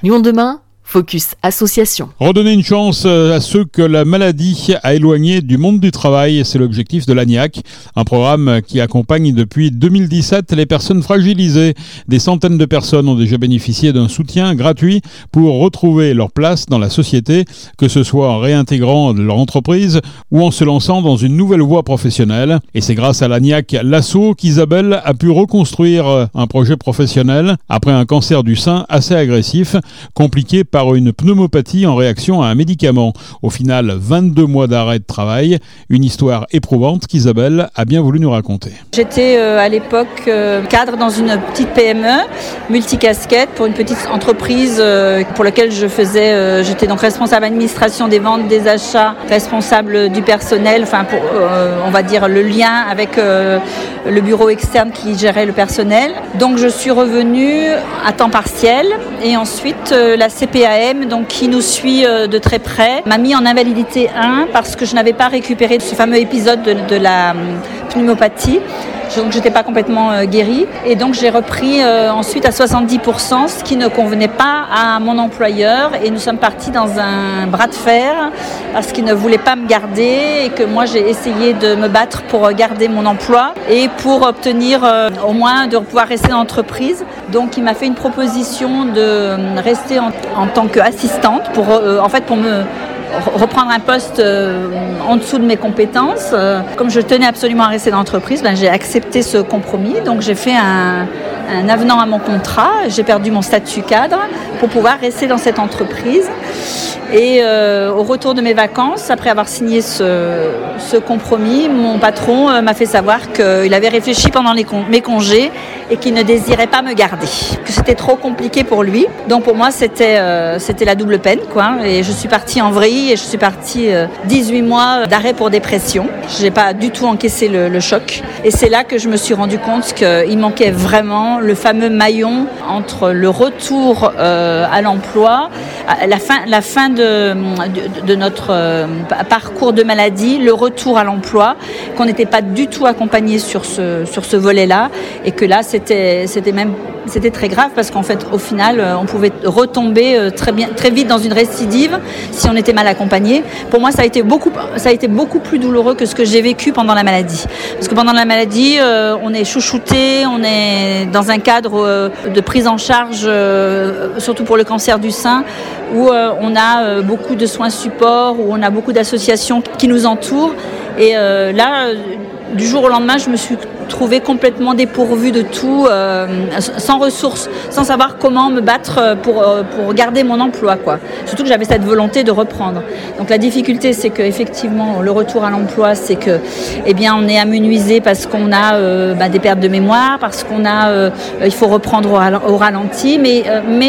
Lyon demain, Focus Association. Redonner une chance à ceux que la maladie a éloignés du monde du travail, c'est l'objectif de l'ANIAC, un programme qui accompagne depuis 2017 les personnes fragilisées. Des centaines de personnes ont déjà bénéficié d'un soutien gratuit pour retrouver leur place dans la société, que ce soit en réintégrant leur entreprise ou en se lançant dans une nouvelle voie professionnelle. Et c'est grâce à l'ANIAC Lasso qu'Isabelle a pu reconstruire un projet professionnel après un cancer du sein assez agressif, compliqué par une pneumopathie en réaction à un médicament. Au final, 22 mois d'arrêt de travail, une histoire éprouvante qu'Isabelle a bien voulu nous raconter. J'étais à l'époque cadre dans une petite PME, multicasquette, pour une petite entreprise pour laquelle j'étais donc responsable administration des ventes, des achats, responsable du personnel, on va dire le lien avec le bureau externe qui gérait le personnel. Donc je suis revenue à temps partiel et ensuite la CPAM, donc qui nous suit de très près, m'a mis en invalidité 1 parce que je n'avais pas récupéré ce fameux épisode de la pneumopathie. Donc j'étais pas complètement guérie et donc j'ai repris ensuite à 70%, ce qui ne convenait pas à mon employeur, et nous sommes partis dans un bras de fer parce qu'il ne voulait pas me garder et que moi j'ai essayé de me battre pour garder mon emploi et pour obtenir au moins de pouvoir rester dans l'entreprise. Donc il m'a fait une proposition de rester en tant qu'assistante pour me reprendre un poste en dessous de mes compétences. Comme je tenais absolument à rester dans l'entreprise, j'ai accepté ce compromis. Donc j'ai fait un avenant à mon contrat. J'ai perdu mon statut cadre pour pouvoir rester dans cette entreprise. Et au retour de mes vacances, après avoir signé ce compromis, mon patron m'a fait savoir qu'il avait réfléchi pendant mes congés et qu'il ne désirait pas me garder, que c'était trop compliqué pour lui. Donc pour moi, c'était la double peine, quoi. Et je suis partie en vrille et je suis partie 18 mois d'arrêt pour dépression. Je n'ai pas du tout encaissé le choc. Et c'est là que je me suis rendu compte qu'il manquait vraiment le fameux maillon entre le retour à l'emploi, la fin de notre parcours de maladie, le retour à l'emploi, qu'on n'était pas du tout accompagné sur ce volet-là, et que là c'était très grave parce qu'en fait au final on pouvait retomber très vite dans une récidive si on était mal accompagné. Pour moi ça a été beaucoup plus douloureux que ce que j'ai vécu pendant la maladie, parce que pendant la maladie on est chouchouté, on est dans un cadre de prise en charge surtout pour le cancer du sein, où on a beaucoup de soins support, où on a beaucoup d'associations qui nous entourent, et là du jour au lendemain je me suis trouvée complètement dépourvue de tout, sans ressources, sans savoir comment me battre pour garder mon emploi, quoi. Surtout que j'avais cette volonté de reprendre. Donc la difficulté, c'est qu'effectivement le retour à l'emploi, c'est que on est amenuisé parce qu'on a des pertes de mémoire, parce qu'on a il faut reprendre au ralenti, mais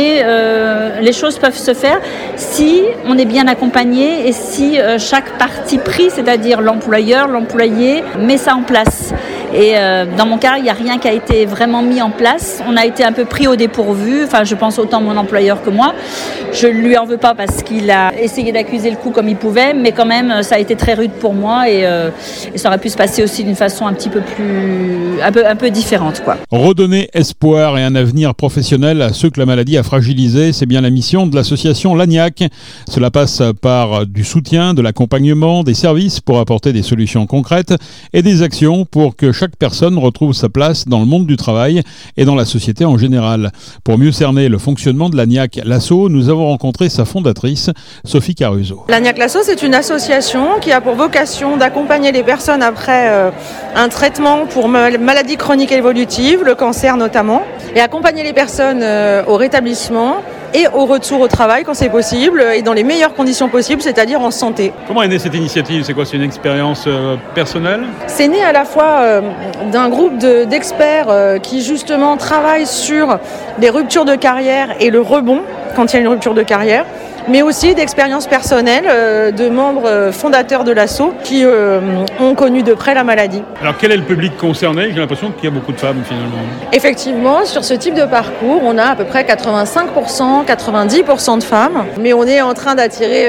les choses peuvent se faire si on est bien accompagné et si chaque partie prise, c'est-à-dire l'employeur, l'employé, met ça en place. Et dans mon cas, il n'y a rien qui a été vraiment mis en place. On a été un peu pris au dépourvu. Enfin, je pense autant mon employeur que moi. Je ne lui en veux pas parce qu'il a essayé d'accuser le coup comme il pouvait, mais quand même, ça a été très rude pour moi, et ça aurait pu se passer aussi d'une façon un peu différente, quoi. Redonner espoir et un avenir professionnel à ceux que la maladie a fragilisés, c'est bien la mission de l'association l'ANIAC. Cela passe par du soutien, de l'accompagnement, des services pour apporter des solutions concrètes et des actions pour que chaque personne retrouve sa place dans le monde du travail et dans la société en général. Pour mieux cerner le fonctionnement de l'ANIAC Lasso, nous avons rencontré sa fondatrice, Sophie Caruso. L'ANIAC Lasso, c'est une association qui a pour vocation d'accompagner les personnes après un traitement pour maladies chroniques évolutives, le cancer notamment, et accompagner les personnes au rétablissement et au retour au travail quand c'est possible, et dans les meilleures conditions possibles, c'est-à-dire en santé. Comment est née cette initiative ? C'est quoi ? C'est une expérience personnelle ? C'est né à la fois d'un groupe d'experts qui justement travaillent sur les ruptures de carrière et le rebond quand il y a une rupture de carrière. mais aussi d'expériences personnelles de membres fondateurs de l'asso qui ont connu de près la maladie. Alors quel est le public concerné ? J'ai l'impression qu'il y a beaucoup de femmes finalement. Effectivement, sur ce type de parcours, on a à peu près 85%, 90% de femmes, mais on est en train d'attirer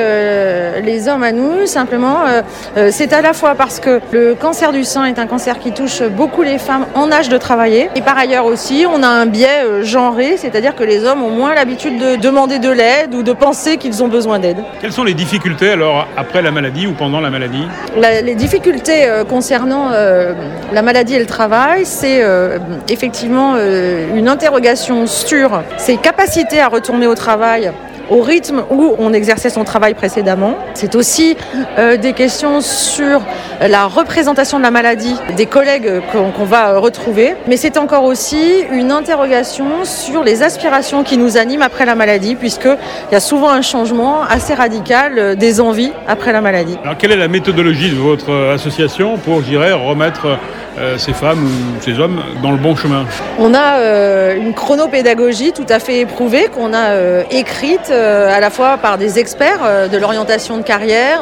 les hommes à nous. Simplement, c'est à la fois parce que le cancer du sein est un cancer qui touche beaucoup les femmes en âge de travailler, et par ailleurs aussi, on a un biais genré, c'est-à-dire que les hommes ont moins l'habitude de demander de l'aide ou de penser qu'ils ont besoin d'aide. Quelles sont les difficultés alors après la maladie ou pendant la maladie ? Les difficultés concernant la maladie et le travail, c'est effectivement une interrogation sur ses capacités à retourner au travail au rythme où on exerçait son travail précédemment. C'est aussi des questions sur la représentation de la maladie des collègues qu'on va retrouver, mais c'est encore aussi une interrogation sur les aspirations qui nous animent après la maladie, puisqu'il y a souvent un changement assez radical des envies après la maladie. Alors quelle est la méthodologie de votre association pour, je dirais, remettre ces femmes ou ces hommes dans le bon chemin ? On a une chronopédagogie tout à fait éprouvée qu'on a écrite à la fois par des experts de l'orientation de carrière,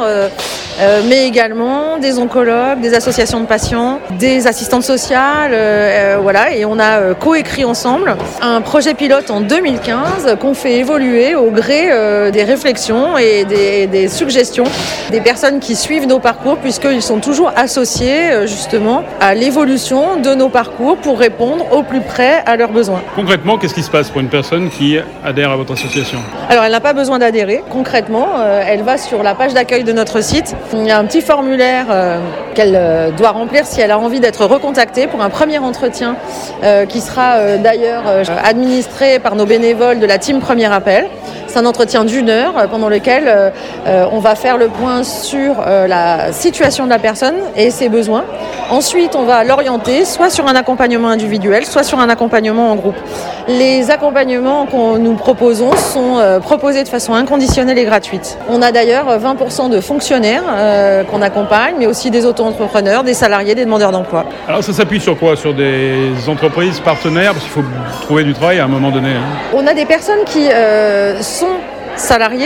mais également des oncologues, des associations de patients, des assistantes sociales, voilà, et on a coécrit ensemble un projet pilote en 2015 qu'on fait évoluer au gré des réflexions et des suggestions des personnes qui suivent nos parcours, puisqu'ils sont toujours associés justement à l'évolution de nos parcours pour répondre au plus près à leurs besoins. Concrètement, qu'est-ce qui se passe pour une personne qui adhère à votre association ? Alors, elle n'a pas besoin d'adhérer. Concrètement, elle va sur la page d'accueil de notre site. Il y a un petit formulaire qu'elle doit remplir si elle a envie d'être recontactée pour un premier entretien qui sera d'ailleurs administré par nos bénévoles de la team Premier Appel. C'est un entretien d'1 heure pendant lequel on va faire le point sur la situation de la personne et ses besoins. Ensuite, on va l'orienter soit sur un accompagnement individuel, soit sur un accompagnement en groupe. Les accompagnements que nous proposons sont proposés de façon inconditionnelle et gratuite. On a d'ailleurs 20% de fonctionnaires qu'on accompagne, mais aussi des auto-entrepreneurs, des salariés, des demandeurs d'emploi. Alors ça s'appuie sur quoi ? Sur des entreprises partenaires ? Parce qu'il faut trouver du travail à un moment donné. On a des personnes qui sont salariés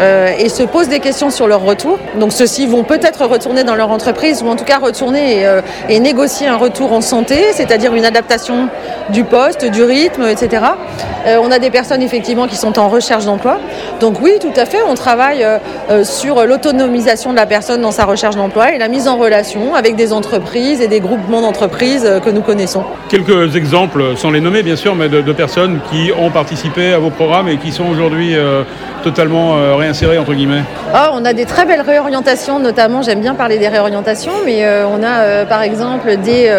et se posent des questions sur leur retour. Donc ceux-ci vont peut-être retourner dans leur entreprise ou en tout cas retourner et négocier un retour en santé, c'est-à-dire une adaptation du poste, du rythme, etc. On a des personnes effectivement qui sont en recherche d'emploi. Donc oui, tout à fait, on travaille sur l'autonomisation de la personne dans sa recherche d'emploi et la mise en relation avec des entreprises et des groupements d'entreprises que nous connaissons. Quelques exemples, sans les nommer bien sûr, mais de personnes qui ont participé à vos programmes et qui sont aujourd'hui totalement réinsérées entre guillemets. On a des très belles réorientations, notamment, j'aime bien parler des réorientations, mais on a par exemple des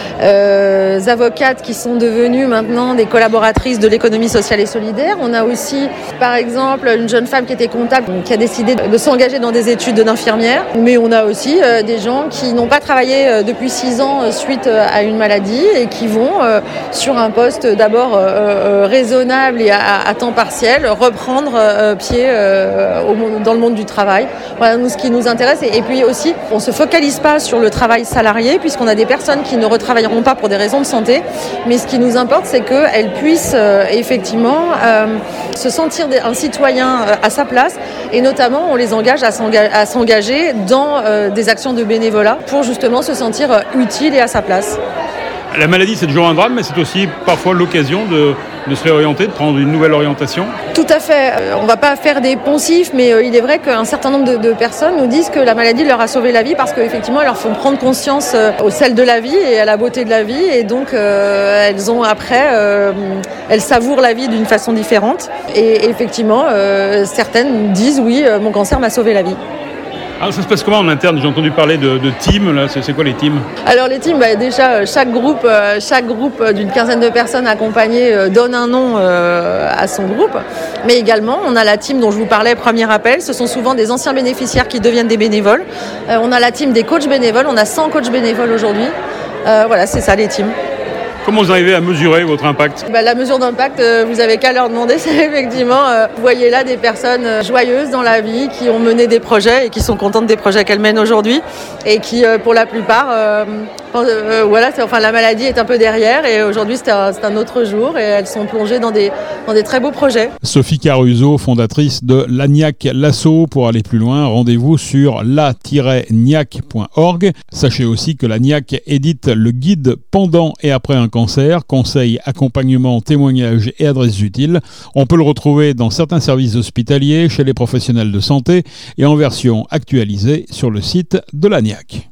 avocates qui sont devenues maintenant des collaboratrices de l'économie sociale et solidaire. On a aussi par exemple une jeune femme qui était comptable, qui a décidé de s'engager dans des études d'infirmière, mais on a aussi des gens qui n'ont pas travaillé depuis 6 ans suite à une maladie et qui vont sur un poste d'abord raisonnable et à temps partiel reprendre pied dans le monde du travail. Voilà, nous, ce qui nous intéresse. Et puis aussi, on ne se focalise pas sur le travail salarié, puisqu'on a des personnes qui ne retravailleront pas pour des raisons de santé. Mais ce qui nous importe, c'est qu'elles puissent effectivement se sentir un citoyen à sa place. Et notamment, on les engage à s'engager dans des actions de bénévolat pour justement se sentir utile et à sa place. La maladie, c'est toujours un drame, mais c'est aussi parfois l'occasion de se réorienter, de prendre une nouvelle orientation. Tout à fait. On ne va pas faire des poncifs, mais il est vrai qu'un certain nombre de personnes nous disent que la maladie leur a sauvé la vie parce qu'effectivement, elles leur font prendre conscience au sel de la vie et à la beauté de la vie. Et donc, elles ont après, elles savourent la vie d'une façon différente. Et effectivement, certaines disent oui, mon cancer m'a sauvé la vie. Alors ça se passe comment en interne ? J'ai entendu parler de teams, là. C'est quoi les teams ? Alors les teams, déjà chaque groupe d'une quinzaine de personnes accompagnées donne un nom à son groupe. Mais également, on a la team dont je vous parlais, Premier Appel. Ce sont souvent des anciens bénéficiaires qui deviennent des bénévoles. On a la team des coachs bénévoles. On a 100 coachs bénévoles aujourd'hui. Voilà, c'est ça les teams. Comment vous arrivez à mesurer votre impact ? La mesure d'impact, vous avez qu'à leur demander, c'est effectivement, vous voyez là des personnes joyeuses dans la vie, qui ont mené des projets et qui sont contentes des projets qu'elles mènent aujourd'hui et qui, pour la plupart, La maladie est un peu derrière et aujourd'hui c'est un autre jour et elles sont plongées dans des très beaux projets. Sophie Caruso, fondatrice de l'ANIAC Lasso. Pour aller plus loin, rendez-vous sur la-niac.org. Sachez aussi que l'ANIAC édite le guide pendant et après un cancer, conseils, accompagnement, témoignages et adresses utiles. On peut le retrouver dans certains services hospitaliers, chez les professionnels de santé et en version actualisée sur le site de l'ANIAC.